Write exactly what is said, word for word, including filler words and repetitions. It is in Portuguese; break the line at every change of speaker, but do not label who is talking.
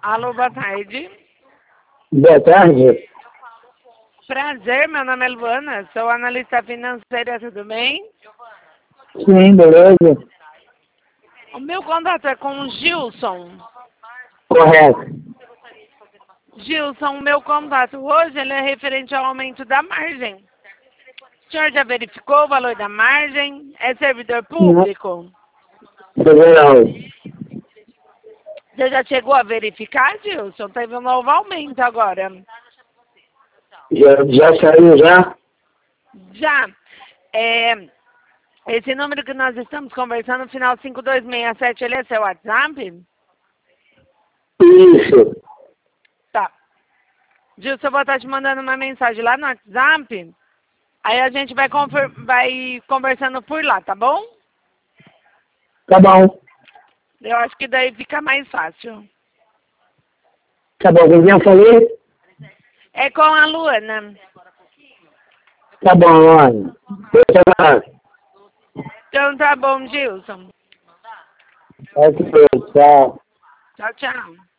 Alô, boa tarde.
Boa tarde.
Prazer, meu nome é Luana, sou analista financeira, tudo bem?
Sim, beleza.
O meu contato é com o Gilson.
Correto.
Gilson, o meu contato hoje ele é referente ao aumento da margem. O senhor já verificou o valor da margem? É servidor público?
Não.
Você já chegou a verificar, Gilson? Teve um novo aumento agora.
Já, já saiu já?
Já. É, esse número que nós estamos conversando, final cinco dois seis sete, ele é seu WhatsApp?
Isso.
Tá. Gilson, eu vou estar te mandando uma mensagem lá no WhatsApp. Aí a gente vai, confer- vai conversando por lá, tá bom?
Tá bom.
Eu acho que daí fica mais fácil.
Tá bom, com quem eu falei?
É com a Luana.
Tá bom, Luana.
Então tá bom, Gilson.
Ok, tchau.
Tchau, tchau.